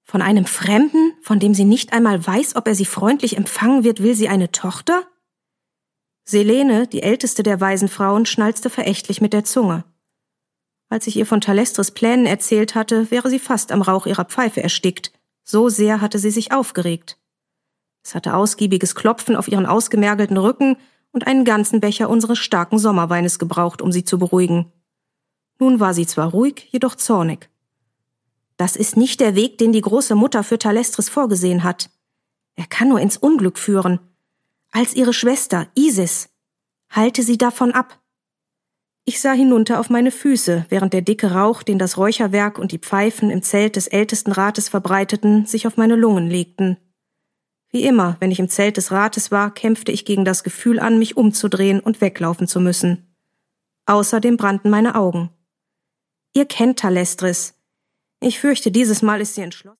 Von einem Fremden, von dem sie nicht einmal weiß, ob er sie freundlich empfangen wird, will sie eine Tochter? Selene, die älteste der weisen Frauen, schnalzte verächtlich mit der Zunge. Als ich ihr von Thalestris Plänen erzählt hatte, wäre sie fast am Rauch ihrer Pfeife erstickt. So sehr hatte sie sich aufgeregt. Es hatte ausgiebiges Klopfen auf ihren ausgemergelten Rücken und einen ganzen Becher unseres starken Sommerweines gebraucht, um sie zu beruhigen. Nun war sie zwar ruhig, jedoch zornig. Das ist nicht der Weg, den die große Mutter für Thalestris vorgesehen hat. Er kann nur ins Unglück führen. Als ihre Schwester, Isis. Halte sie davon ab. Ich sah hinunter auf meine Füße, während der dicke Rauch, den das Räucherwerk und die Pfeifen im Zelt des Ältestenrates verbreiteten, sich auf meine Lungen legten. Wie immer, wenn ich im Zelt des Rates war, kämpfte ich gegen das Gefühl an, mich umzudrehen und weglaufen zu müssen. Außerdem brannten meine Augen. Ihr kennt Thalestris. Ich fürchte, dieses Mal ist sie entschlossen.